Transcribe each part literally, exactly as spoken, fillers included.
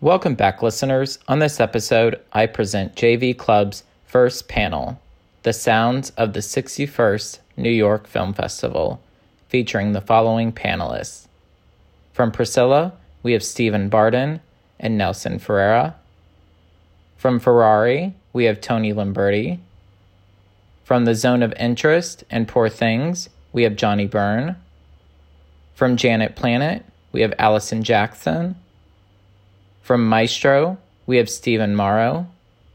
Welcome back, listeners. On this episode, I present J V Club's first panel, The Sounds of the sixty-first New York Film Festival, featuring the following panelists. From Priscilla, we have Stephen Barden and Nelson Ferreira. From Ferrari, we have Tony Lamberti. From The Zone of Interest and Poor Things, we have Johnny Byrne. From Janet Planet, we have Allison Jackson. From Maestro, we have Stephen Morrow.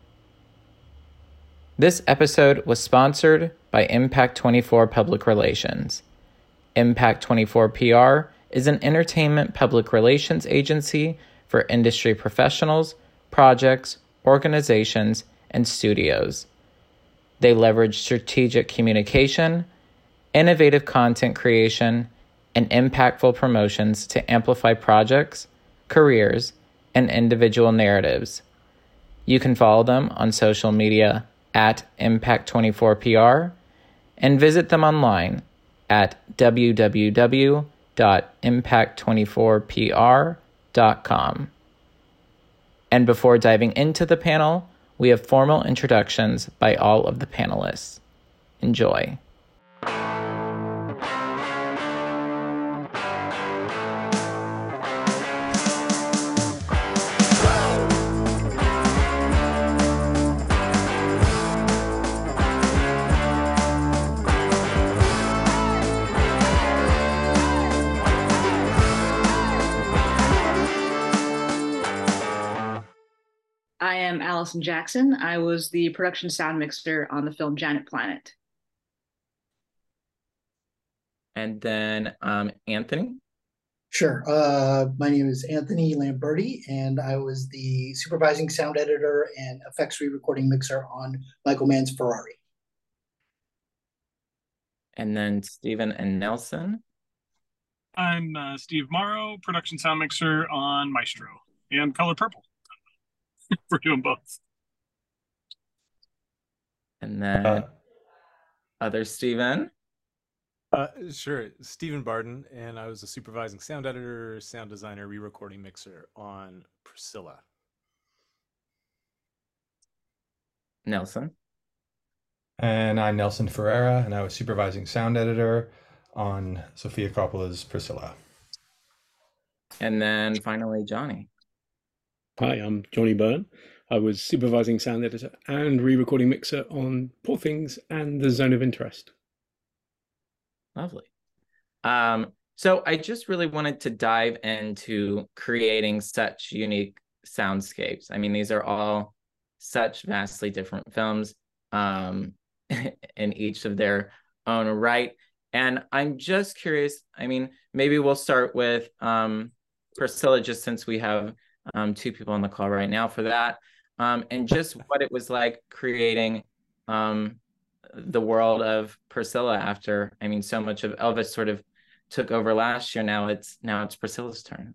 This episode was sponsored by Impact twenty-four Public Relations. Impact twenty-four P R is an entertainment public relations agency for industry professionals, projects, organizations, and studios. They leverage strategic communication, innovative content creation, and impactful promotions to amplify projects, careers, and individual narratives. You can follow them on social media at Impact twenty-four P R and visit them online at w w w dot impact twenty-four p r dot com. And before diving into the panel, we have formal introductions by all of the panelists. Enjoy. I am Allison Jackson. I was the production sound mixer on the film Janet Planet. And then um, Anthony. Sure. Uh, my name is Anthony Lamberti, and I was the supervising sound editor and effects re-recording mixer on Michael Mann's Ferrari. And then Stephen and Nelson. I'm uh, Steve Morrow, production sound mixer on Maestro and Color Purple. We're doing both. And then uh, other Stephen. Uh, sure, Stephen Barden, and I was a supervising sound editor, sound designer, re-recording mixer on Priscilla. Nelson. And I'm Nelson Ferreira, and I was supervising sound editor on Sofia Coppola's Priscilla. And then finally, Johnny. Hi, I'm Johnny Byrne. I was supervising sound editor and re-recording mixer on Poor Things and The Zone of Interest. Lovely. Um, so I just really wanted to dive into creating such unique soundscapes. I mean, these are all such vastly different films um, in each of their own right. And I'm just curious, I mean, maybe we'll start with um, Priscilla, just since we have um, two people on the call right now for that. Um, and just what it was like creating um, the world of Priscilla after, I mean, so much of Elvis sort of took over last year. Now it's now it's Priscilla's turn.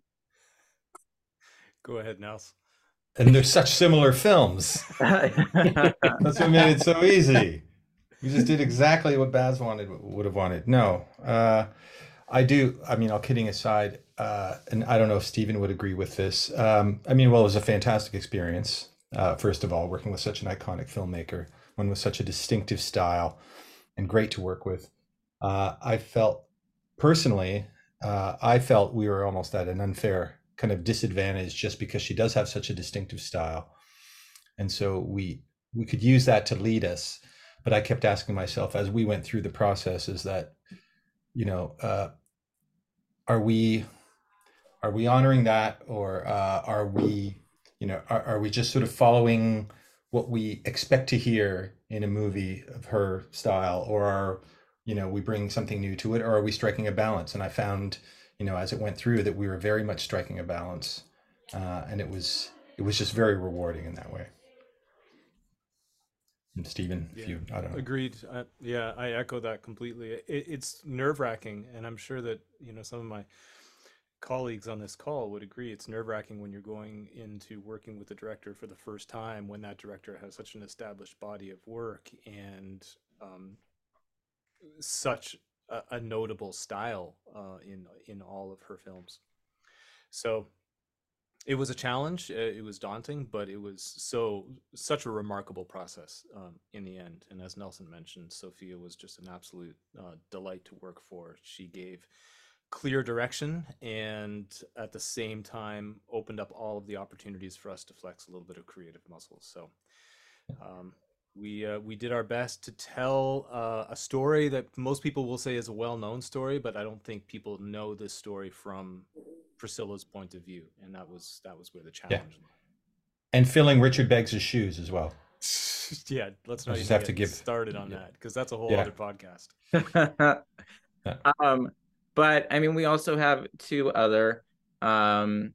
Go ahead, Nels. And they're such similar films. That's what made it so easy. We just did exactly what Baz wanted, would have wanted. No, uh, I do. I mean, all kidding aside, uh, and I don't know if Stephen would agree with this. Um, I mean, well, it was a fantastic experience. Uh, first of all, working with such an iconic filmmaker, one with such a distinctive style, and great to work with. Uh, I felt personally, uh, I felt we were almost at an unfair kind of disadvantage just because she does have such a distinctive style, and so we we could use that to lead us. But I kept asking myself as we went through the process, is that, you know, uh, are we are we honoring that, or uh, are we, you know, are, are we just sort of following what we expect to hear in a movie of her style, or are, you know, we bring something new to it, or are we striking a balance? And I found, you know, as it went through, that we were very much striking a balance, uh, and it was it was just very rewarding in that way. And Stephen, yeah, if you, I don't know. Agreed. Uh, yeah, I echo that completely. It, it's nerve-wracking, and I'm sure that, you know, some of my colleagues on this call would agree. It's nerve-wracking when you're going into working with the director for the first time, when that director has such an established body of work and um, such a, a notable style uh, in in all of her films. So It was a challenge. uh, It was daunting, but it was so such a remarkable process um, in the end. And as Nelson mentioned, Sophia was just an absolute uh, delight to work for. She gave clear direction and at the same time opened up all of the opportunities for us to flex a little bit of creative muscles. So um, we uh, we did our best to tell uh, a story that most people will say is a well-known story, but I don't think people know this story from Priscilla's point of view, and that was that was where the Yeah. challenge lay. And filling Richard Beggs' shoes as well. Yeah, let's I not just even have to get give. started on Yeah. that because that's a whole Yeah. other podcast. Yeah. Um, but I mean, we also have two other, um,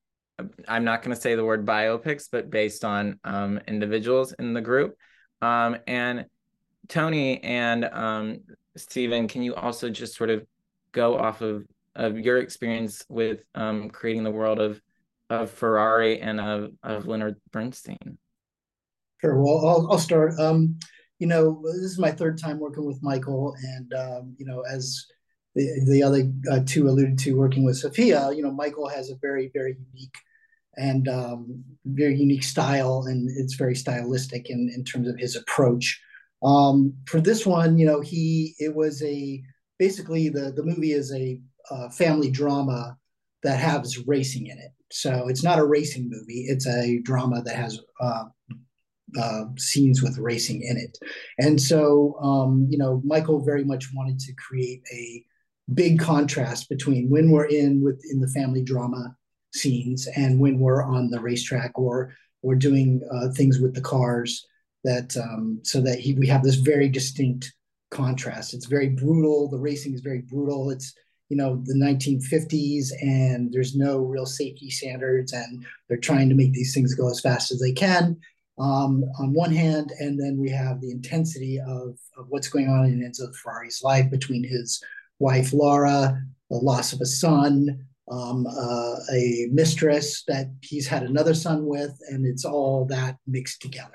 I'm not going to say the word biopics, but based on um, individuals in the group. Um, and Tony and um, Stephen, can you also just sort of go off of, of your experience with um, creating the world of of Ferrari and of, of Leonard Bernstein? Sure. Well, I'll, I'll start. Um, you know, this is my third time working with Michael, and um, you know, as the the other uh, two alluded to, working with Sophia, you know, Michael has a very, very unique and um, very unique style, and it's very stylistic in in terms of his approach. Um, for this one, you know, he it was a basically the the movie is a uh, family drama that has racing in it. So it's not a racing movie; it's a drama that has uh, uh, scenes with racing in it. And so, um, you know, Michael very much wanted to create a big contrast between when we're in with in the family drama scenes and when we're on the racetrack or or doing uh, things with the cars. That um, so that he we have this very distinct contrast. It's very brutal. The racing is very brutal. It's you know the nineteen fifties, and there's no real safety standards, and they're trying to make these things go as fast as they can. Um, on one hand, and then we have the intensity of, of what's going on in Enzo Ferrari's life between his wife Laura, the loss of a son, um, uh, a mistress that he's had another son with, and it's all that mixed together.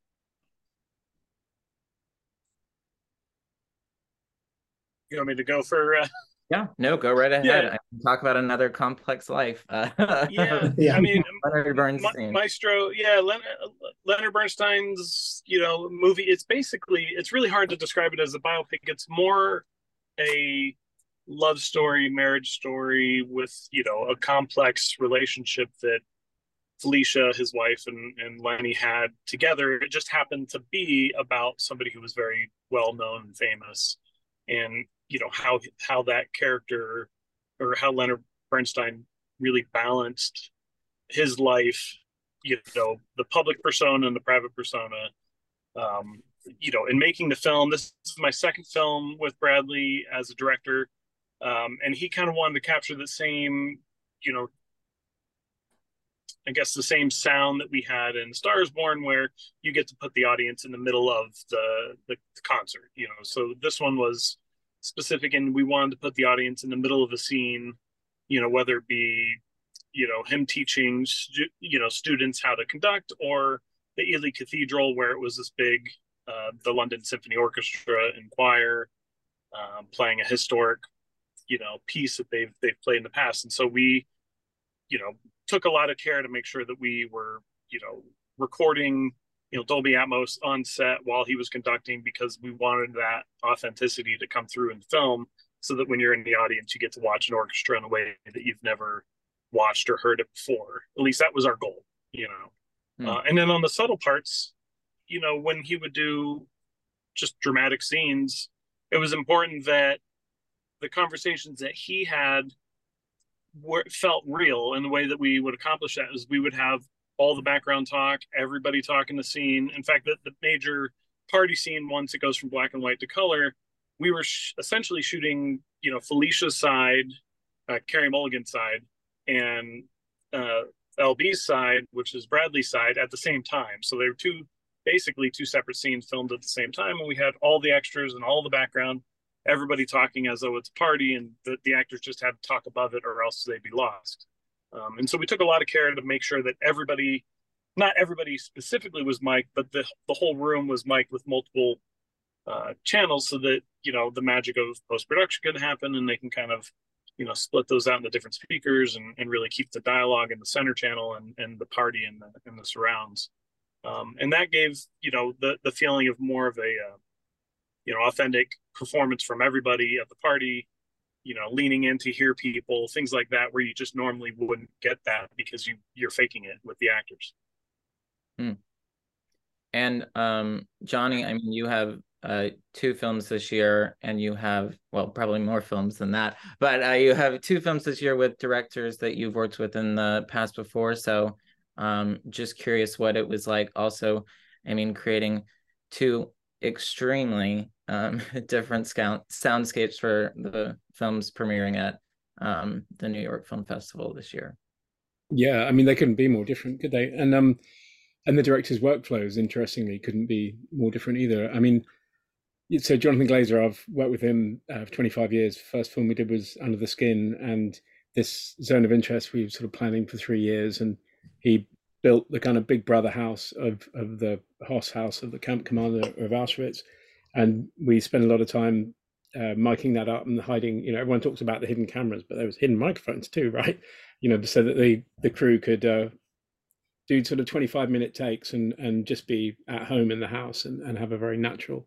You want me to go for? Uh... Yeah, no, go right ahead. Yeah. I can talk about another complex life. Uh, Yeah, Yeah. I mean, Leonard Ma- Bernstein. Maestro. Yeah, Len- Leonard Bernstein's you know movie. It's basically it's really hard to describe it as a biopic. It's more a love story, marriage story with you know a complex relationship that Felicia, his wife, and, and Lenny had together. It just happened to be about somebody who was very well known and famous, and you know how how that character or how Leonard Bernstein really balanced his life, you know, the public persona and the private persona. Um, you know, in making the film, this is my second film with Bradley as a director, um, and he kind of wanted to capture the same, you know, I guess the same sound that we had in Star is Born, where you get to put the audience in the middle of the, the, the concert, you know. So this one was specific, and we wanted to put the audience in the middle of a scene, you know, whether it be, you know, him teaching, stu- you know, students how to conduct, or the Ely Cathedral, where it was this big, uh, the London Symphony Orchestra and choir um, playing a historic, you know, piece that they've they've played in the past, and so we, you know, took a lot of care to make sure that we were, you know, recording, you know, Dolby Atmos on set while he was conducting, because we wanted that authenticity to come through in film, so that when you're in the audience, you get to watch an orchestra in a way that you've never watched or heard it before. At least that was our goal, you know. Hmm. Uh, and then on the subtle parts, you know, when he would do just dramatic scenes, it was important that the conversations that he had were, felt real, and the way that we would accomplish that is we would have all the background talk, everybody talking the scene. In fact, the, the major party scene, once it goes from black and white to color, we were sh- essentially shooting, you know, Felicia's side, uh, Carey Mulligan's side, and uh, L B's side, which is Bradley's side, at the same time. So they were two, basically two separate scenes filmed at the same time, and we had all the extras and all the background, everybody talking as though it's a party, and the, the actors just had to talk above it or else they'd be lost. Um, and so we took a lot of care to make sure that everybody, not everybody specifically was mic'd, but the, the whole room was mic'd with multiple uh, channels, so that, you know, the magic of post-production can happen, and they can kind of you know, split those out into different speakers and, and really keep the dialogue in the center channel and, and the party in the, in the surrounds. Um, and that gave, you know, the, the feeling of more of a, uh, you know, authentic performance from everybody at the party, you know, leaning in to hear people, things like that, where you just normally wouldn't get that because you, you're faking it with the actors. Hmm. And um, Johnny, I mean, you have uh, two films this year, and you have, well, probably more films than that, but uh, you have two films this year with directors that you've worked with in the past before. So um, just curious what it was like also, I mean, creating two extremely um, different sound soundscapes for the films premiering at um, the New York Film Festival this year. Yeah, I mean, they couldn't be more different, could they? And um, and the director's workflows, interestingly, couldn't be more different either. I mean, so Jonathan Glazer, I've worked with him uh, for twenty-five years. First film we did was Under the Skin, and this Zone of Interest we were sort of planning for three years, and he built the kind of big brother house of of the Hoss house of the camp commander of Auschwitz, and we spent a lot of time uh, miking that up and hiding. You know, everyone talks about the hidden cameras, but there was hidden microphones too, right? You know, so that the the crew could uh, do sort of twenty-five minute takes and and just be at home in the house and, and have a very natural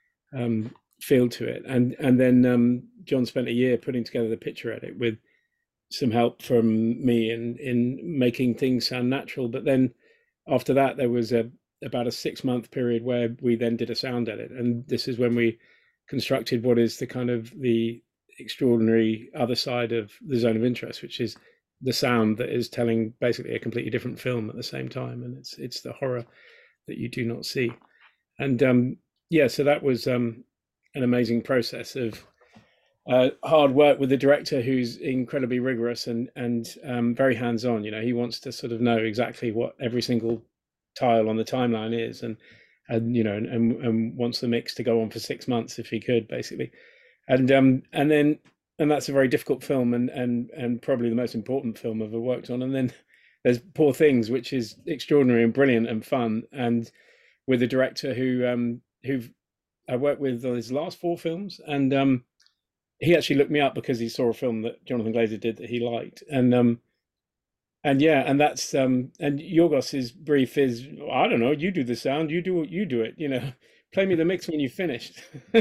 um, feel to it. And and then um, John spent a year putting together the picture edit with some help from me in in making things sound natural. But then after that, there was a about a six month period where we then did a sound edit, and this is when we constructed what is the kind of the extraordinary other side of the Zone of Interest, which is the sound that is telling basically a completely different film at the same time, and it's it's the horror that you do not see. And um, yeah, so that was um, an amazing process of uh, hard work with the director, who's incredibly rigorous and and um, very hands-on. You know, he wants to sort of know exactly what every single tile on the timeline is, and and you know, and and wants the mix to go on for six months if he could, basically. And um and then and that's a very difficult film, and and and probably the most important film I've ever worked on. And then there's Poor Things, which is extraordinary and brilliant and fun, and with a director who um who I worked with on his last four films, and um he actually looked me up because he saw a film that Jonathan Glazer did that he liked, and um and yeah, and that's um and Yorgos's brief is, I don't know, you do the sound, you do you do it, you know, play me the mix when you've finished.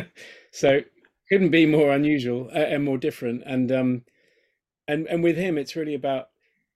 So couldn't be more unusual uh, and more different. And um and and with him it's really about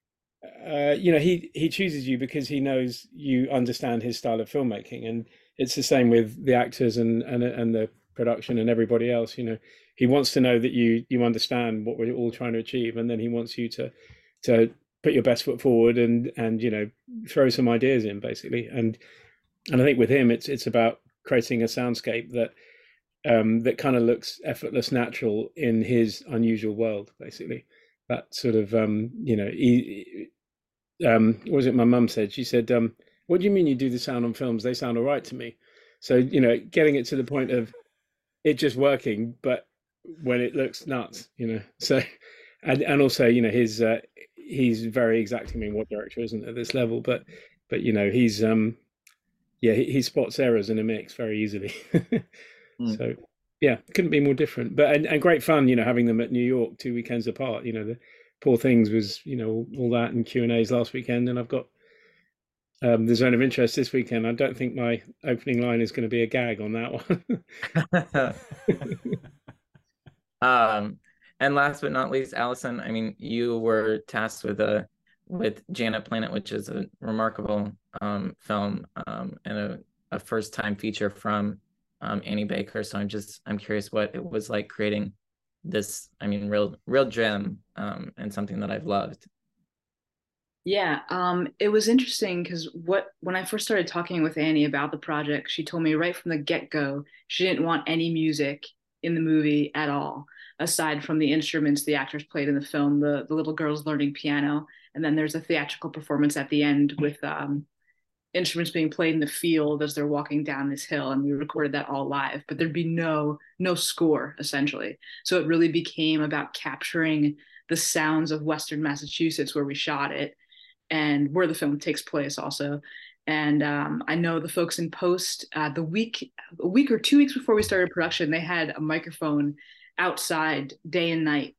uh you know, he he chooses you because he knows you understand his style of filmmaking, and it's the same with the actors and and and the production and everybody else. You know, he wants to know that you you understand what we're all trying to achieve, and then he wants you to to put your best foot forward and and you know, throw some ideas in, basically. And and I think with him it's it's about creating a soundscape that um that kind of looks effortless, natural in his unusual world, basically. That sort of um you know, he, um what was it my mum said? She said, um what do you mean you do the sound on films? They sound all right to me. So, you know, getting it to the point of it just working, but when it looks nuts, you know. So and and also, you know, his uh he's very exacting. I mean, what director isn't at this level? But but you know, he's um yeah, he, he spots errors in a mix very easily. mm. So yeah, couldn't be more different. But and, and great fun, you know, having them at New York two weekends apart. You know, the Poor Things was, you know, all that and Q and A's last weekend, and I've got um the Zone of Interest this weekend. I don't think my opening line is going to be a gag on that one. um and last but not least, Allison, I mean, you were tasked with a with Janet Planet, which is a remarkable um film um and a, a first time feature from um Annie Baker. So I'm just I'm curious what it was like creating this, I mean, real real gem um and something that I've loved. Yeah, um, it was interesting because what when I first started talking with Annie about the project, she told me right from the get-go she didn't want any music in the movie at all, aside from the instruments the actors played in the film, the, the little girls learning piano, and then there's a theatrical performance at the end with um, instruments being played in the field as they're walking down this hill, and we recorded that all live, but there'd be no no score, essentially. So it really became about capturing the sounds of Western Massachusetts where we shot it, and where the film takes place also. And um, I know the folks in post, uh, the week, a week or two weeks before we started production, they had a microphone outside day and night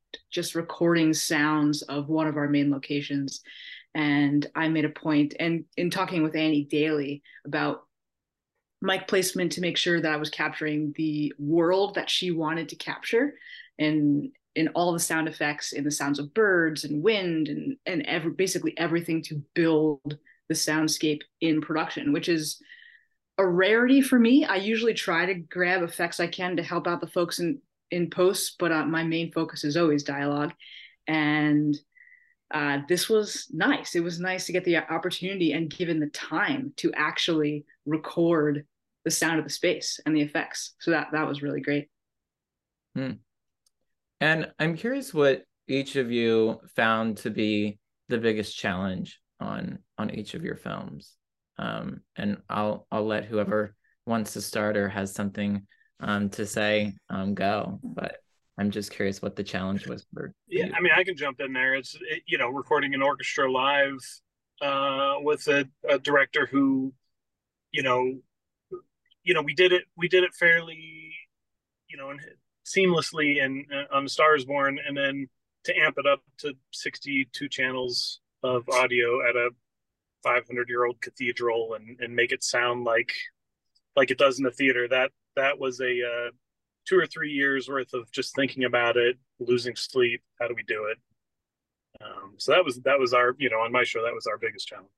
just recording sounds of one of our main locations. And I made a point, and in talking with Annie daily about mic placement, to make sure that I was capturing the world that she wanted to capture, and in all the sound effects, in the sounds of birds and wind, and and every, basically everything to build the soundscape in production, which is a rarity for me. I usually try to grab effects I can to help out the folks in in post, but uh, my main focus is always dialogue. And uh, this was nice. It was nice to get the opportunity and given the time to actually record the sound of the space and the effects. So that that was really great. Hmm. And I'm curious what each of you found to be the biggest challenge on on each of your films. Um, and I'll I'll let whoever wants to start or has something um, to say um, go. But I'm just curious what the challenge was for yeah you. I mean, I can jump in there. It's it, you know recording an orchestra live uh with a, a director who you know you know we did it we did it fairly you know seamlessly and uh, on Star is Born, and then to amp it up to sixty-two channels of audio at a five hundred year old cathedral and and make it sound like like it does in the theater, that that was a uh two or three years worth of just thinking about it, losing sleep. How do we do it? Um, so that was that was our, you know, on my show, that was our biggest challenge.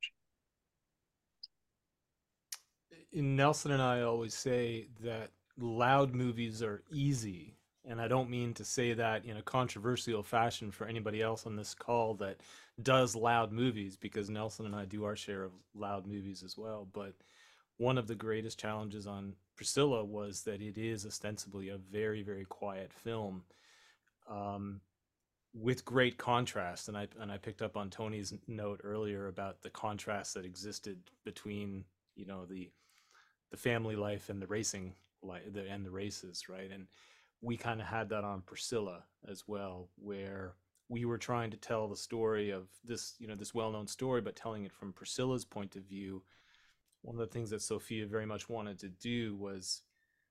Nelson and I always say that loud movies are easy. And I don't mean to say that in a controversial fashion for anybody else on this call that does loud movies, because Nelson and I do our share of loud movies as well. But one of the greatest challenges on Priscilla was that it is ostensibly a very, very quiet film. Um, with great contrast, and I and I picked up on Tony's note earlier about the contrast that existed between, you know, the the family life and the racing life and the races, right? And we kind of had that on Priscilla as well, where we were trying to tell the story of this, you know, this well-known story, but telling it from Priscilla's point of view. One of the things that Sophia very much wanted to do was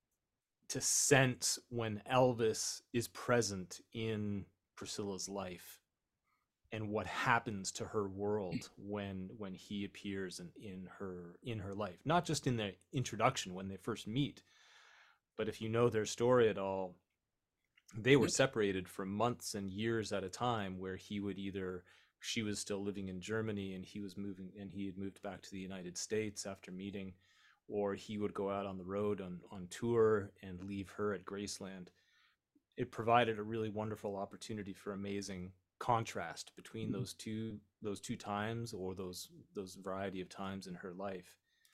to sense when Elvis is present in Priscilla's life and what happens to her world when when he appears in, in her in her life, not just in the introduction when they first meet, but if you know their story at all, they were separated for months and years at a time, where he would either, she was still living in Germany and he was moving and he had moved back to the United States after meeting, or he would go out on the road on, on tour and leave her at Graceland. It provided a really wonderful opportunity for amazing contrast between those two those two times, or those those variety of times in her life.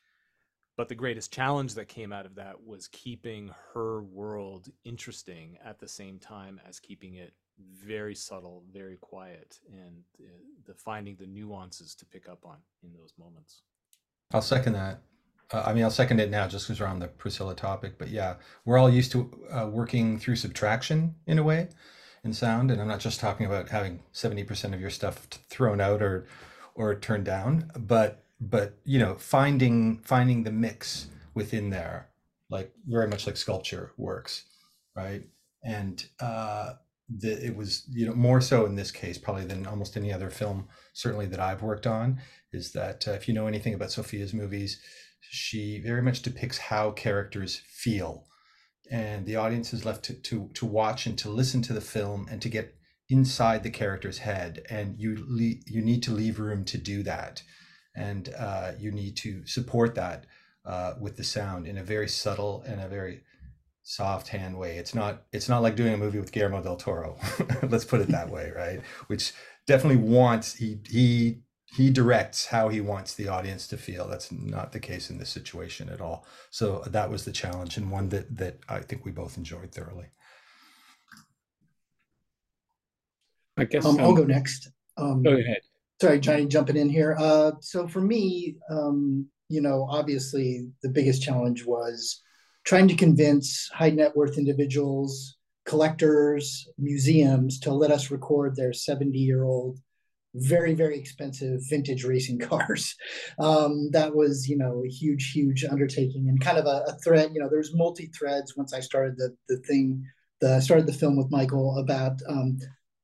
But the greatest challenge that came out of that was keeping her world interesting at the same time as keeping it very subtle, very quiet, and the, the finding the nuances to pick up on in those moments. I'll second that. Uh, I mean, I'll second it now just because we're on the Priscilla topic. But yeah, we're all used to uh, working through subtraction in a way in sound. And I'm not just talking about having seventy percent of your stuff thrown out or or turned down, but but you know, finding finding the mix within there, like very much like sculpture works, right? And uh, the, it was, you know, more so in this case probably than almost any other film, certainly that I've worked on, is that uh, if you know anything about Sophia's movies, she very much depicts how characters feel, and the audience is left to to to watch and to listen to the film and to get inside the character's head, and you le- you need to leave room to do that. And uh, you need to support that uh, with the sound in a very subtle and a very soft hand way. It's not it's not like doing a movie with Guillermo del Toro. Let's put it that way, right? Which definitely wants he he he directs how he wants the audience to feel. That's not the case in this situation at all. So that was the challenge, and one that that I think we both enjoyed thoroughly. I guess um, um, I'll go next. Um, go ahead. Sorry, Johnny, jumping in here. Uh, so for me, um, you know, obviously the biggest challenge was trying to convince high net worth individuals, collectors, museums to let us record their seventy year old, very, very expensive vintage racing cars. Um, that was, you know, a huge, huge undertaking, and kind of a, a thread. You know, there's multi threads once I started the the thing, the started the film with Michael about um,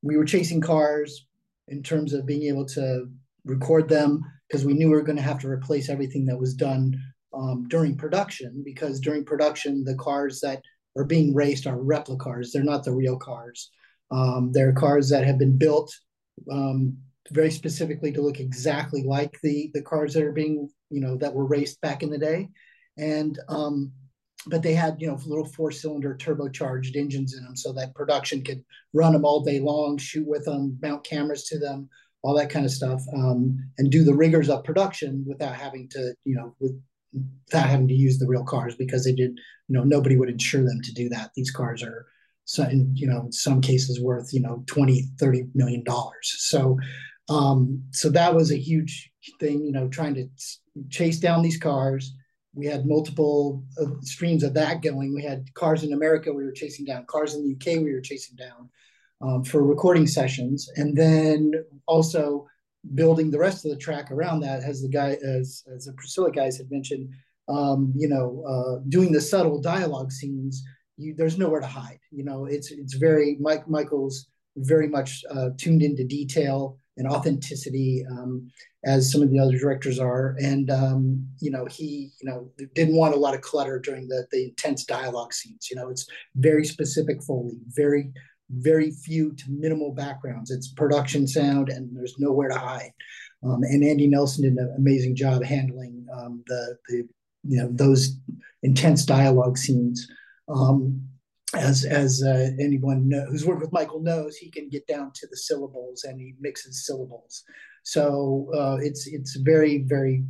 we were chasing cars in terms of being able to record them, because we knew we were going to have to replace everything that was done um, during production, because during production, the cars that are being raced are replica cars. They're not the real cars. Um, they're cars that have been built um, very specifically to look exactly like the, the cars that are being, you know, that were raced back in the day. And, um, but they had, you know, little four cylinder turbocharged engines in them so that production could run them all day long, shoot with them, mount cameras to them, all that kind of stuff, um, and do the rigors of production without having to, you know, with, without having to use the real cars, because they did, you know, nobody would insure them to do that. These cars are, so, you know, in some cases worth, you know, twenty, thirty million dollars. So, um, so that was a huge thing, you know, trying to chase down these cars. We had multiple uh, streams of that going. We had cars in America we were chasing down, cars in the U K we were chasing down um, for recording sessions. And then also building the rest of the track around that, as the guy, as, as the Priscilla guys had mentioned, um, you know, uh, doing the subtle dialogue scenes, you, there's nowhere to hide. You know, it's, it's very, Mike Michael's very much uh, tuned into detail and authenticity, um, as some of the other directors are. And, um, you know, he, you know, didn't want a lot of clutter during the, the intense dialogue scenes. You know, it's very specific Foley, very, very few to minimal backgrounds. It's production sound and there's nowhere to hide. Um, and Andy Nelson did an amazing job handling um, the, the, you know, those intense dialogue scenes. Um, as as uh, anyone know, who's worked with Michael knows, he can get down to the syllables and he mixes syllables. So uh, it's it's very, very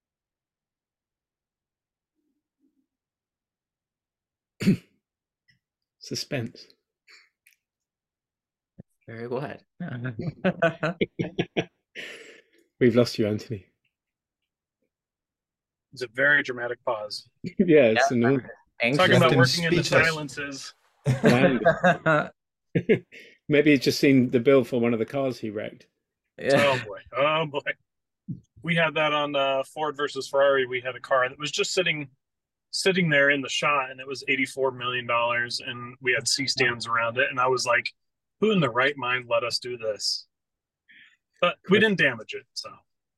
suspense. Very what? We've lost you, Anthony. It's a very dramatic pause. Yeah, it's Yeah. annoying. Talking about him working in the speechless. silences. Maybe he's just seen the bill for one of the cars he wrecked. Yeah. Oh boy, oh boy. We had that on uh, Ford versus Ferrari. We had a car that was just sitting sitting there in the shot, and it was eighty-four million dollars, and we had C-stands around it. And I was like, who in the right mind let us do this? But we didn't damage it, so.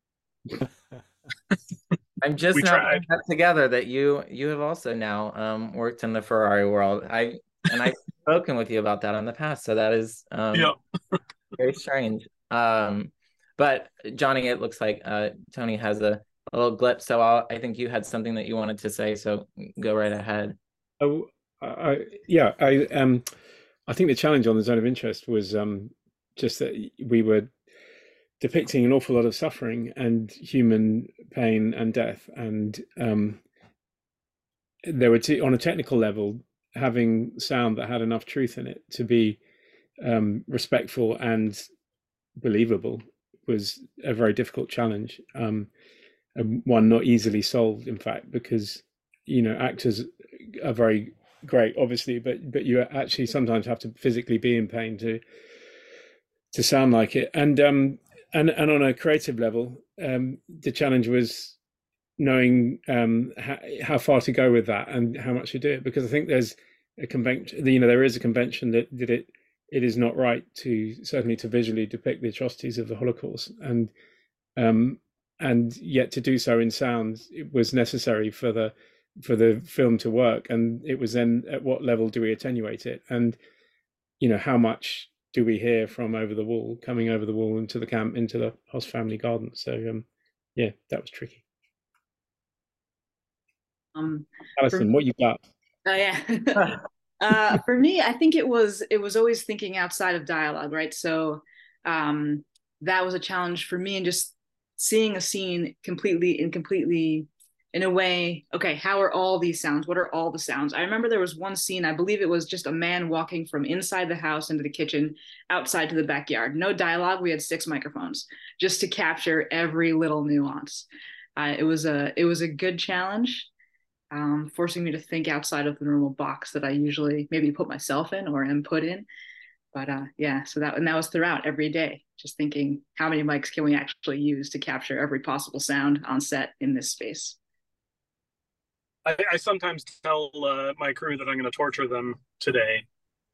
I'm just We now tried. putting that together that you you have also now um, worked in the Ferrari world. I and I've spoken with you about that in the past, so that is um, Yep. very strange. Um, but Johnny, it looks like uh, Tony has a, a little glitch, so I'll, I think you had something that you wanted to say, so go right ahead. Oh, I, yeah, I um, I think the challenge on the Zone of Interest was um, just that we were depicting an awful lot of suffering and human pain and death, and um, there were t- on a technical level, having sound that had enough truth in it to be um, respectful and believable was a very difficult challenge, um, and one not easily solved, in fact, because, you know, actors are very great, obviously, but but you actually sometimes have to physically be in pain to to sound like it. And um, and and on a creative level, um, the challenge was knowing um, how, how far to go with that and how much to do it, because I think there's a convention, you know, there is a convention that, that it it is not right to certainly to visually depict the atrocities of the Holocaust, and um, and yet to do so in sound, it was necessary for the for the film to work. And it was then, at what level do we attenuate it, and you know, how much do we hear from over the wall, coming over the wall into the camp, into the Hoss family garden? So um, yeah, that was tricky. Um, Alison, for, what you got? Oh yeah. uh, for me, I think it was it was always thinking outside of dialogue, right? So um, that was a challenge for me, and just seeing a scene completely and completely in a way. Okay, how are all these sounds? What are all the sounds? I remember there was one scene, I believe it was just a man walking from inside the house into the kitchen, outside to the backyard. No dialogue. We had six microphones just to capture every little nuance. Uh, it was a it was a good challenge. Um, forcing me to think outside of the normal box that I usually maybe put myself in or am put in. But uh, yeah, so that and that was throughout every day, just thinking, how many mics can we actually use to capture every possible sound on set in this space? I, I sometimes tell uh, my crew that I'm going to torture them today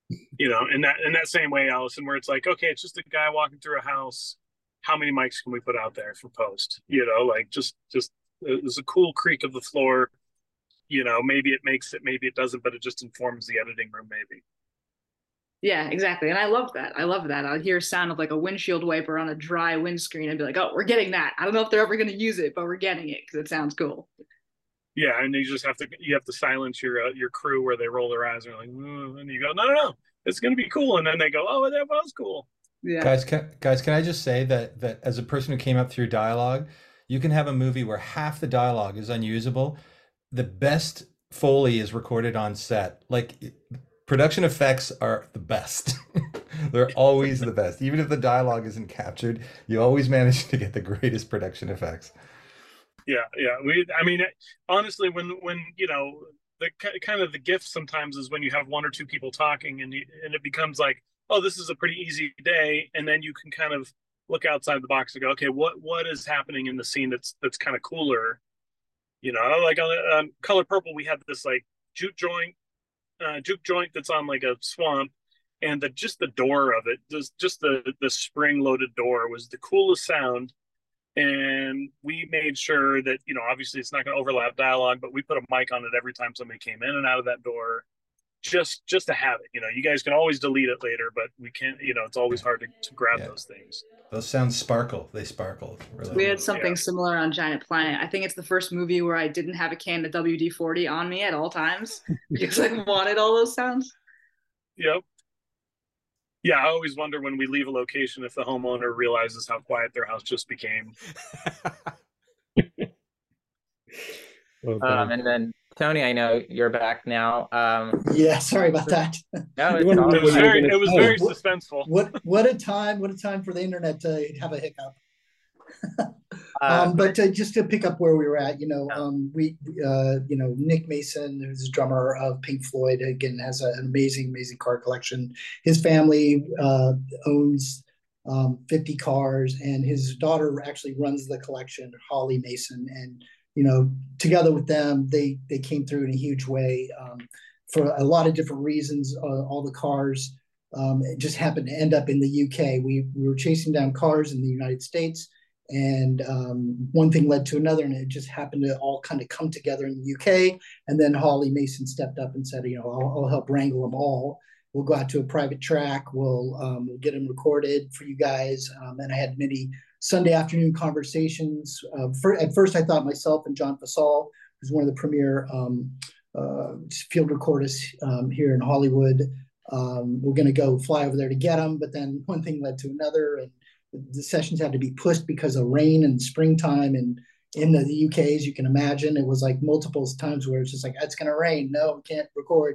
You know, in that in that same way, Allison, where it's like, okay, it's just a guy walking through a house. How many mics can we put out there for post? You know, like just just there's a cool creak of the floor. You know, maybe it makes it, maybe it doesn't, but it just informs the editing room, maybe. Yeah, exactly. And I love that. I love that. I'd hear a sound of like a windshield wiper on a dry windscreen and be like, oh, we're getting that. I don't know if they're ever going to use it, but we're getting it because it sounds cool. Yeah, and you just have to you have to silence your uh, your crew where they roll their eyes and are like, mm, and you go, no, no, no, it's going to be cool, and then they go, oh, that was cool. Yeah. Guys, can, guys, can I just say that that as a person who came up through dialogue, you can have a movie where half the dialogue is unusable. The best Foley is recorded on set. Like production effects are the best. They're always the best. Even if the dialogue isn't captured, you always manage to get the greatest production effects. Yeah, yeah. We, I mean, honestly, when when you know the kind of the gift sometimes is when you have one or two people talking, and you, and it becomes like, oh, this is a pretty easy day, and then you can kind of look outside the box and go, okay, what what is happening in the scene that's that's kind of cooler, you know? Like on um, Color Purple, we had this like juke joint, uh, juke joint that's on like a swamp, and the just the door of it, just just the the spring loaded door was the coolest sound. And we made sure that, you know, obviously it's not going to overlap dialogue, but we put a mic on it every time somebody came in and out of that door, just just to have it. You know, you guys can always delete it later, but we can't, you know, it's always hard to, to grab yeah. those things. Those sounds sparkle. They sparkle. Really. We had something yeah. similar on Giant Planet. I think it's the first movie where I didn't have a can of W D forty on me at all times because I wanted all those sounds. Yep. Yeah, I always wonder when we leave a location if the homeowner realizes how quiet their house just became. um, and then Tony, I know you're back now. Um, yeah, sorry about that. No, it was very, it was very what, suspenseful. What what a time! What a time for the internet to have a hiccup. um, but to, just to pick up where we were at, you know, um, we, uh, you know, Nick Mason, who's the drummer of Pink Floyd, again has a, an amazing, amazing car collection. His family uh, owns um, fifty cars, and his daughter actually runs the collection, Holly Mason. And you know, together with them, they they came through in a huge way um, for a lot of different reasons. Uh, all the cars um, it just happened to end up in the U K. We we were chasing down cars in the United States. And um, one thing led to another, and it just happened to all kind of come together in the U K. And then Holly Mason stepped up and said, you know, I'll, I'll help wrangle them all. We'll go out to a private track. We'll, um, we'll get them recorded for you guys. Um, and I had many Sunday afternoon conversations. Uh, for, at first, I thought myself and John Fasal, who's one of the premier um, uh, field recordists um, here in Hollywood, um, we're going to go fly over there to get them. But then one thing led to another, and the sessions had to be pushed because of rain and springtime. And in the U K, as you can imagine, it was like multiple times where it's just like, it's going to rain. No, we can't record.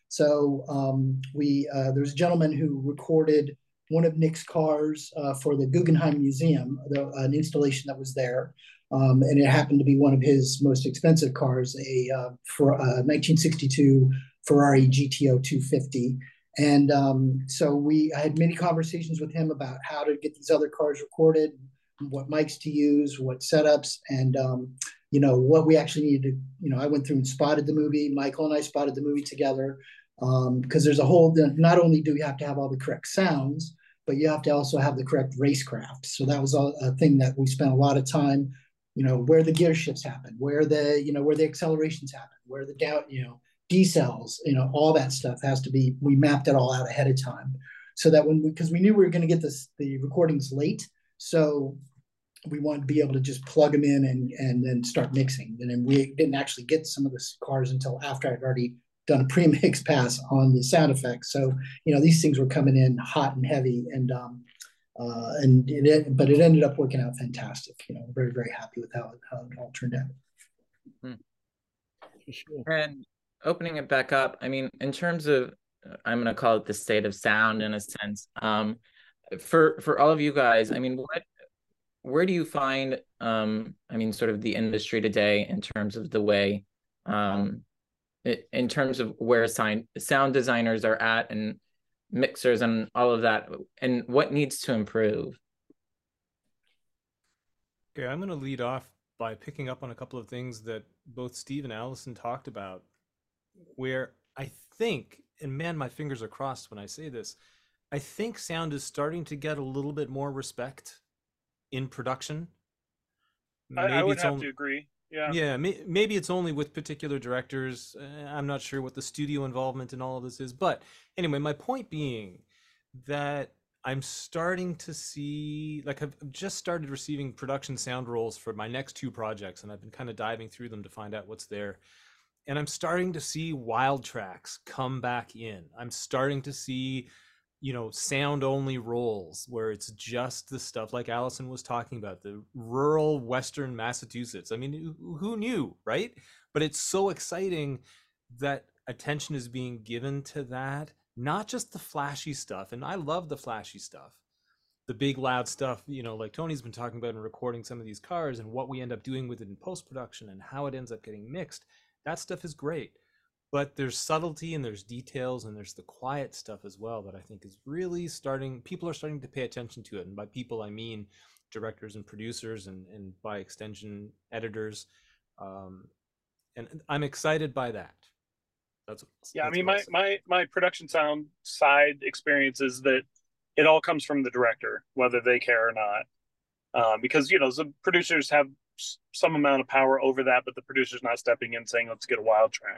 So um, we uh, there was a gentleman who recorded one of Nick's cars uh, for the Guggenheim Museum, the, an installation that was there. Um, and it happened to be one of his most expensive cars, a uh, for a nineteen sixty-two Ferrari G T O two fifty. And um, so we I had many conversations with him about how to get these other cars recorded, what mics to use, what setups, and um, you know what we actually needed to. You know, I went through and spotted the movie. Michael and I spotted the movie together because um, there's a whole. Not only do we have to have all the correct sounds, but you have to also have the correct racecraft. So that was a, a thing that we spent a lot of time. You know, where the gear shifts happen, where the you know where the accelerations happen, where the down you know. decels, you know, all that stuff has to be, we mapped it all out ahead of time so that when we, because we knew we were going to get this, the recordings late. So we wanted to be able to just plug them in and, and then start mixing. And then we didn't actually get some of the cars until after I'd already done a pre-mix pass on the sound effects. So, you know, these things were coming in hot and heavy and, um, uh, and it, but it ended up working out fantastic. You know, very, very happy with how, how it all turned out. Hmm. Sure. And opening it back up, I mean, in terms of, I'm going to call it the state of sound in a sense, um, for, for all of you guys, I mean, what, where do you find, um, I mean, sort of the industry today in terms of the way, um, it, in terms of where sign, sound designers are at and mixers and all of that, and what needs to improve? Okay, I'm going to lead off by picking up on a couple of things that both Steve and Allison talked about, where I think and man, my fingers are crossed when I say this, I think sound is starting to get a little bit more respect in production. I, I Maybe would it's have only, to agree. Yeah. yeah, may, maybe it's only with particular directors. Uh, I'm not sure what the studio involvement in all of this is, but anyway, my point being that I'm starting to see, like, I've just started receiving production sound roles for my next two projects, and I've been kind of diving through them to find out what's there. And I'm starting to see wild tracks come back in. I'm starting to see, you know, sound only roles where it's just the stuff like Allison was talking about, the rural Western Massachusetts. I mean, who knew, right? But it's so exciting that attention is being given to that, not just the flashy stuff. And I love the flashy stuff, the big loud stuff, you know, like Tony's been talking about in recording some of these cars and what we end up doing with it in post-production and how it ends up getting mixed. That stuff is great. But there's subtlety and there's details and there's the quiet stuff as well that I think is really starting, people are starting to pay attention to it. And by people, I mean directors and producers and, and by extension, editors. Um, and I'm excited by that. That's yeah. that's I mean, my, my, my production sound side experience is that it all comes from the director, whether they care or not. Um, because, you know, the producers have some amount of power over that, but the producer's not stepping in saying, let's get a wild track.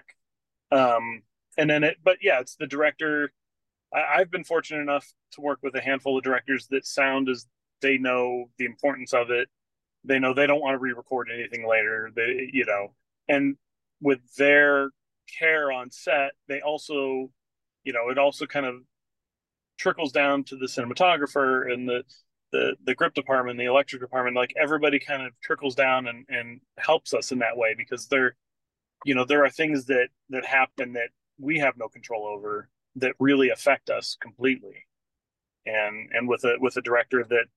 Um, and then it, but yeah, it's the director. I, I've been fortunate enough to work with a handful of directors that sound as they know the importance of it. They know they don't want to re-record anything later. They, you know, and with their care on set, they also, you know, it also kind of trickles down to the cinematographer and the, the, the grip department, the electric department, like everybody kind of trickles down and, and helps us in that way because they're, you know, there are things that that happen that we have no control over that really affect us completely. And and with a with a director that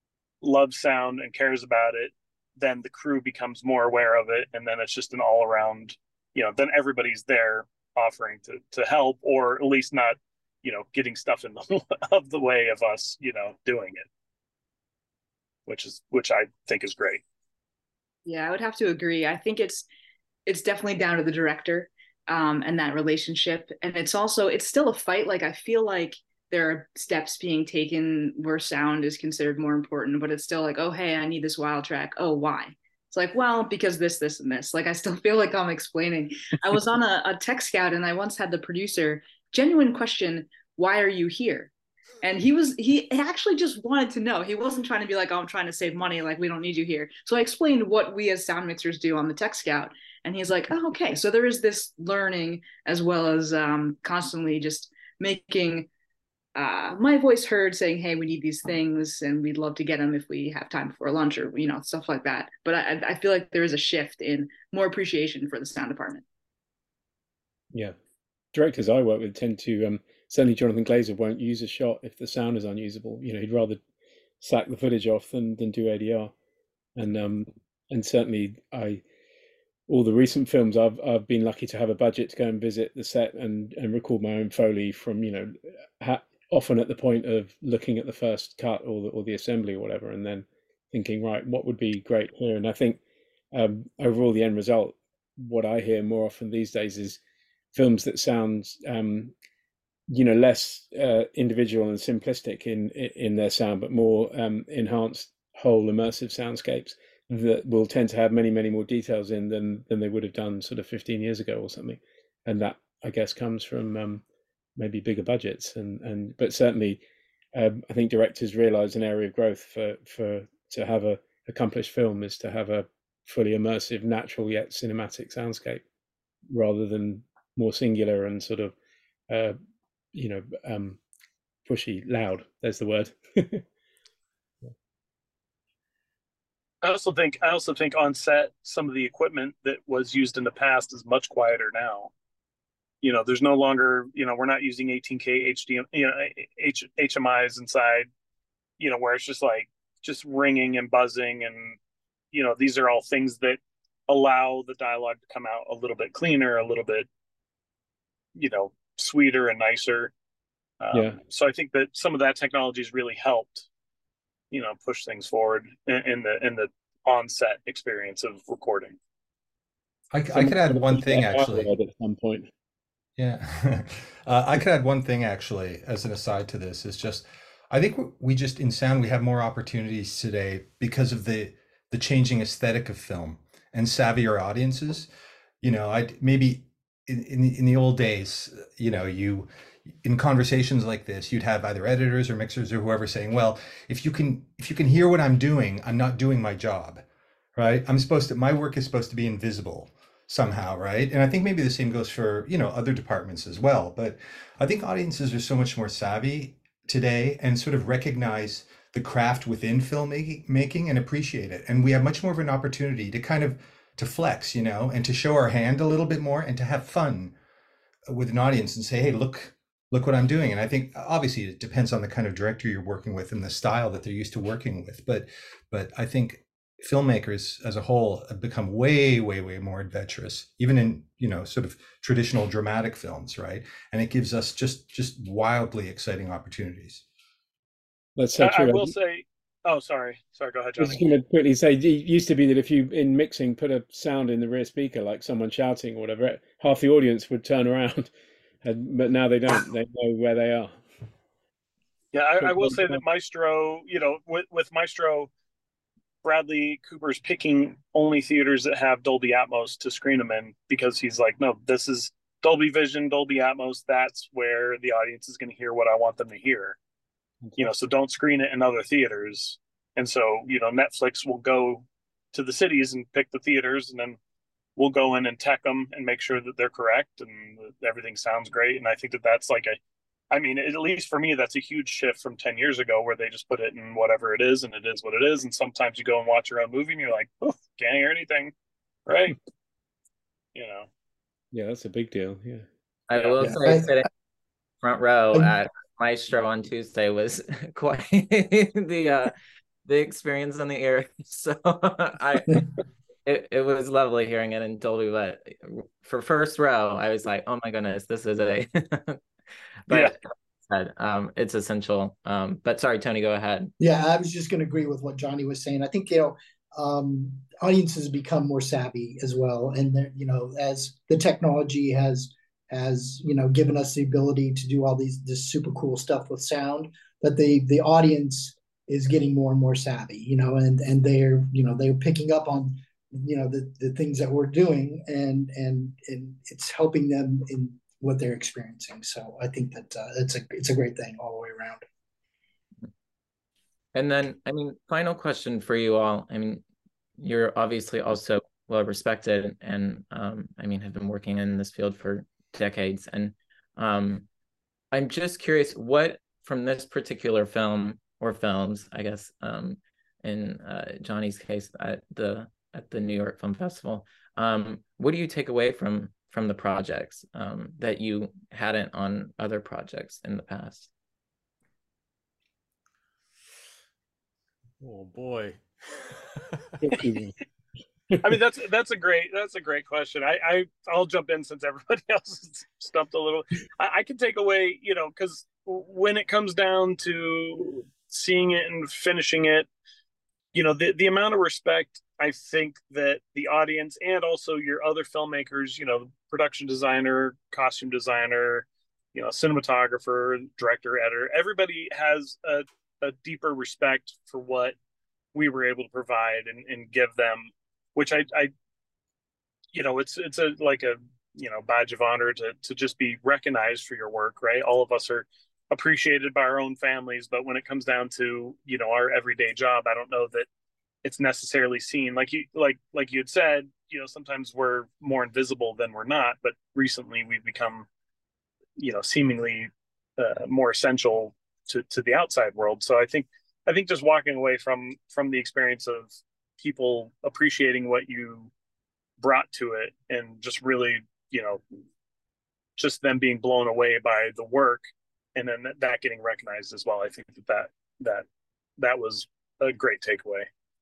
loves sound and cares about it, then the crew becomes more aware of it, and then it's just an all around, you know, then everybody's there offering to to help, or at least not, you know, getting stuff in the of the way of us, you know, doing it, which is which I think is great. Yeah, I would have to agree. I think it's it's definitely down to the director um, and that relationship. And it's also, it's still a fight. Like, I feel like there are steps being taken where sound is considered more important, but it's still like, oh, hey, I need this wild track. Oh, why? It's like, well, because this, this, and this. Like, I still feel like I'm explaining. I was on a, a tech scout and I once had the producer, genuine question, why are you here? And he was, he actually just wanted to know. He wasn't trying to be like, oh, I'm trying to save money. Like, we don't need you here. So I explained what we as sound mixers do on the tech scout. And he's like, oh, okay. So there is this learning as well as um, constantly just making uh, my voice heard, saying, hey, we need these things and we'd love to get them if we have time before lunch or, you know, stuff like that. But I, I feel like there is a shift in more appreciation for the sound department. Yeah. Directors I work with tend to, um, certainly Jonathan Glazer won't use a shot if the sound is unusable. You know, he'd rather sack the footage off than, than do A D R. And, um, and certainly I, all the recent films I've I've been lucky to have a budget to go and visit the set and and record my own Foley from, you know, ha- often at the point of looking at the first cut or the, or the assembly or whatever, and then thinking, right, what would be great here? And I think um, overall the end result, what I hear more often these days is films that sound, um, you know, less uh, individual and simplistic in in their sound, but more um, enhanced whole immersive soundscapes that will tend to have many, many more details in than than they would have done sort of fifteen years ago or something. And that, I guess, comes from um, maybe bigger budgets. And, and but certainly, um, I think directors realize an area of growth for, for to have a accomplished film is to have a fully immersive, natural yet cinematic soundscape, rather than more singular and sort of, uh, you know, um, pushy, loud. There's the word. I also think I also think on set some of the equipment that was used in the past is much quieter now. You know, there's no longer, you know, we're not using eighteen K H D M, you know, H, H M Is inside, you know, where it's just like just ringing and buzzing, and you know, these are all things that allow the dialogue to come out a little bit cleaner, a little bit, you know, sweeter and nicer. Um, yeah. So I think that some of that technology has really helped, you know, push things forward in, in the in the on-set experience of recording. I, I could add one thing actually. At some point. Yeah. uh, I could add one thing actually, as an aside to this, is just I think we just in sound we have more opportunities today because of the the changing aesthetic of film and savvier audiences. You know, I maybe in in the, in the old days, you know, you in conversations like this, you'd have either editors or mixers or whoever saying, "Well, if you can if you can hear what I'm doing, I'm not doing my job." Right? I'm supposed to my work is supposed to be invisible somehow, right? And I think maybe the same goes for, you know, other departments as well. But I think audiences are so much more savvy today and sort of recognize the craft within filmmaking making and appreciate it. And we have much more of an opportunity to kind of to flex, you know, and to show our hand a little bit more and to have fun with an audience and say, hey, look, look what I'm doing. And I think obviously it depends on the kind of director you're working with and the style that they're used to working with. But but I think filmmakers as a whole have become way, way, way more adventurous, even in, you know, sort of traditional dramatic films, right? And it gives us just just wildly exciting opportunities. That's so I, I true. will say, oh, sorry, sorry, go ahead, I was just Johnny. going to quickly say, it used to be that if you, in mixing, put a sound in the rear speaker, like someone shouting or whatever, half the audience would turn around, and, but now they don't. They know where they are. Yeah, I, But I will say that Maestro, you know, with, with Maestro, Bradley Cooper's picking only theaters that have Dolby Atmos to screen them in because he's like, no, this is Dolby Vision, Dolby Atmos. That's where the audience is going to hear what I want them to hear. You know, so don't screen it in other theaters. And so, you know, Netflix will go to the cities and pick the theaters, and then we'll go in and tech them and make sure that they're correct and that everything sounds great. And I think that that's like a, I mean, at least for me, that's a huge shift from ten years ago where they just put it in whatever it is and it is what it is. And sometimes you go and watch your own movie and you're like, oh, can't hear anything. Right. You know? Yeah, that's a big deal. Yeah. I will Yeah, say I- sitting front row I- at Maestro on Tuesday was quite the uh the experience in the air. So I it, it was lovely hearing it in Dolby, but for first row, I was like, oh my goodness, this is a but yeah. um it's essential. Um but sorry, Tony, go ahead. Yeah, I was just going to agree with what Johnny was saying. I think, you know, um, audiences become more savvy as well, and they're, you know, as the technology has has you know given us the ability to do all these this super cool stuff with sound, that the the audience is getting more and more savvy, you know, and and they're you know they're picking up on you know the the things that we're doing, and and and it's helping them in what they're experiencing. So I think that uh, it's a it's a great thing all the way around. And then, I mean, final question for you all. I mean, you're obviously also well respected and, um, I mean, have been working in this field for decades. And um, I'm just curious, what from this particular film or films, I guess, um, in uh, Johnny's case at the at the New York Film Festival, um, what do you take away from from the projects um, that you hadn't on other projects in the past? Oh boy. I mean, that's that's a great that's a great question. I, I I'll jump in since everybody else is stumped a little. I, I can take away, you know, because when it comes down to seeing it and finishing it, you know, the the amount of respect I think that the audience and also your other filmmakers, you know, production designer, costume designer, you know, cinematographer, director, editor, everybody has a, a deeper respect for what we were able to provide and, and give them, which I, I, you know, it's it's a like a you know badge of honor to to just be recognized for your work, right? All of us are appreciated by our own families, but when it comes down to you know our everyday job, I don't know that it's necessarily seen. Like you like like you had said, you know, sometimes we're more invisible than we're not, but recently we've become, you know, seemingly uh, more essential to to the outside world. So I think I think just walking away from from the experience of people appreciating what you brought to it and just really, you know, just them being blown away by the work and then that, that getting recognized as well. I think that that that, that was a great takeaway.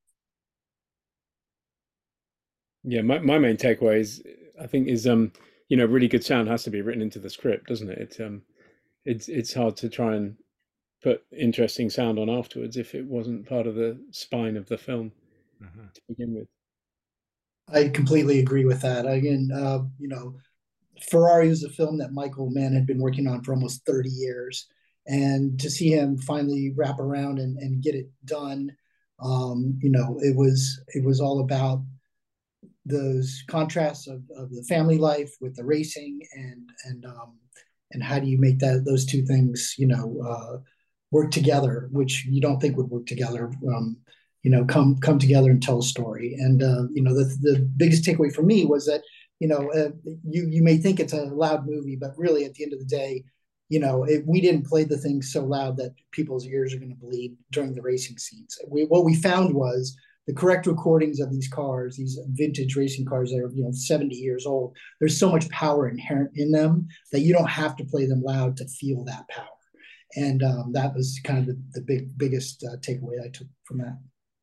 Yeah, my, my main takeaway is, I think, is um, you know, really good sound has to be written into the script, doesn't it? It's um, it's it's hard to try and put interesting sound on afterwards if it wasn't part of the spine of the film mm-hmm. to begin with. I completely agree with that. Again, uh, you know, Ferrari was a film that Michael Mann had been working on for almost thirty years. And to see him finally wrap around and, and get it done, um, you know, it was it was all about those contrasts of, of the family life with the racing, and and um, and how do you make that those two things, you know, uh, work together, which you don't think would work together, um, you know, come come together and tell a story. And uh, you know, the the biggest takeaway for me was that, you know, uh, you you may think it's a loud movie, but really at the end of the day, you know, it, we didn't play the thing so loud that people's ears are going to bleed during the racing scenes. We, what we found was the correct recordings of these cars, these vintage racing cars that are, you know, seventy years old. There's so much power inherent in them that you don't have to play them loud to feel that power. And um, that was kind of the, the big biggest uh, takeaway I took from that.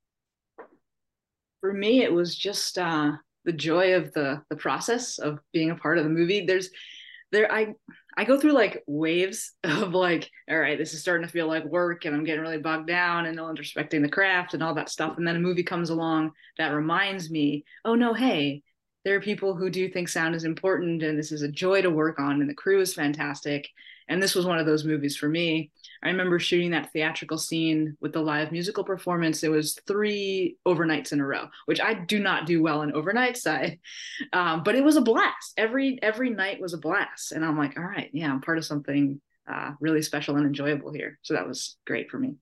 For me, it was just uh, the joy of the the process of being a part of the movie. There's there I I go through like waves of like, all right, this is starting to feel like work and I'm getting really bogged down and no one's respecting the craft and all that stuff. And then a movie comes along that reminds me, oh no, hey, there are people who do think sound is important and this is a joy to work on and the crew is fantastic. And this was one of those movies for me. I remember shooting that theatrical scene with the live musical performance. It was three overnights in a row, which I do not do well in overnights. I, um, but it was a blast. Every every night was a blast, and I'm like, all right, yeah, I'm part of something uh, really special and enjoyable here. So that was great for me.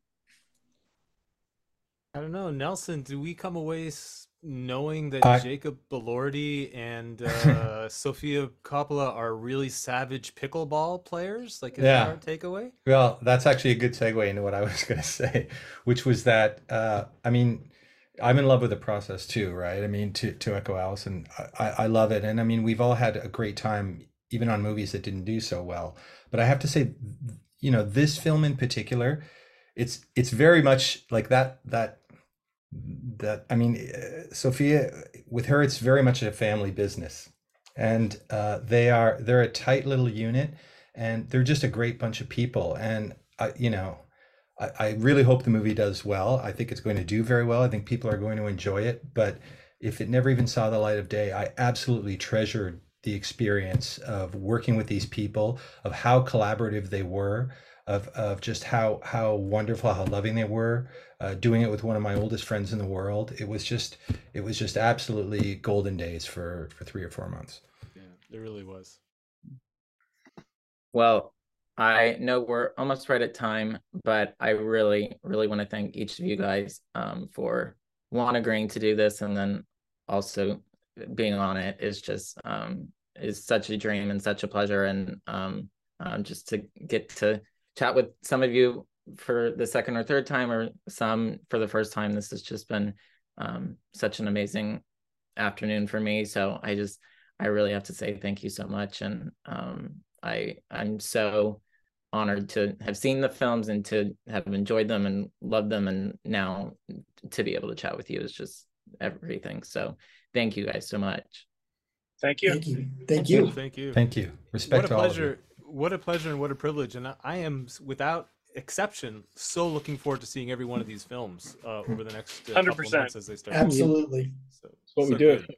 I don't know, Nelson. Do we come away knowing that I- Jacob Elordi and uh, Sofia Coppola are really savage pickleball players? Like, is Yeah. that our takeaway? Well, that's actually a good segue into what I was going to say, which was that, uh, I mean, I'm in love with the process too, right? I mean, to, to echo Allison, I, I love it. And I mean, we've all had a great time, even on movies that didn't do so well. But I have to say, you know, this film in particular, it's it's very much like that, that, that, I mean, uh, Sophia, with her, it's very much a family business. And uh, they are, they're a tight little unit, and they're just a great bunch of people. And I, you know, I, I really hope the movie does well. I think it's going to do very well. I think people are going to enjoy it. But if it never even saw the light of day, I absolutely treasured the experience of working with these people, of how collaborative they were, of of just how how wonderful, how loving they were. Uh, doing it with one of my oldest friends in the world, it was just it was just absolutely golden days for for three or four months. Yeah, it really was. Well, I know we're almost right at time, but I really, really want to thank each of you guys um, for one, agreeing to do this, and then also being on it is just um, is such a dream and such a pleasure, and um, um, just to get to chat with some of you for the second or third time, or some for the first time. This has just been um, such an amazing afternoon for me. So I just, I really have to say thank you so much, and um, I, I'm so honored to have seen the films and to have enjoyed them and loved them, and now to be able to chat with you is just everything. So thank you guys so much. Thank you. Thank you. Thank you. Thank you. Thank you. Respect What a to all of you. pleasure. What a pleasure and what a privilege. And I, I am, without exception, so looking forward to seeing every one of these films uh, over the next uh, couple of one hundred percent. months as they start. Absolutely. So, That's what we so do. good.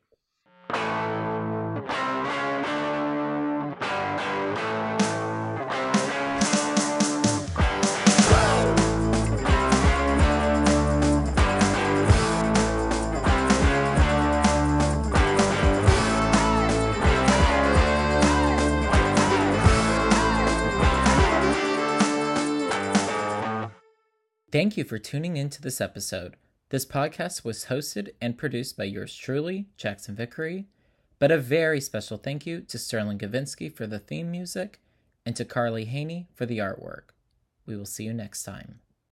Thank you for tuning into this episode. This podcast was hosted and produced by yours truly, Jackson Vickery, but a very special thank you to Sterling Gavinsky for the theme music and to Carly Haney for the artwork. We will see you next time.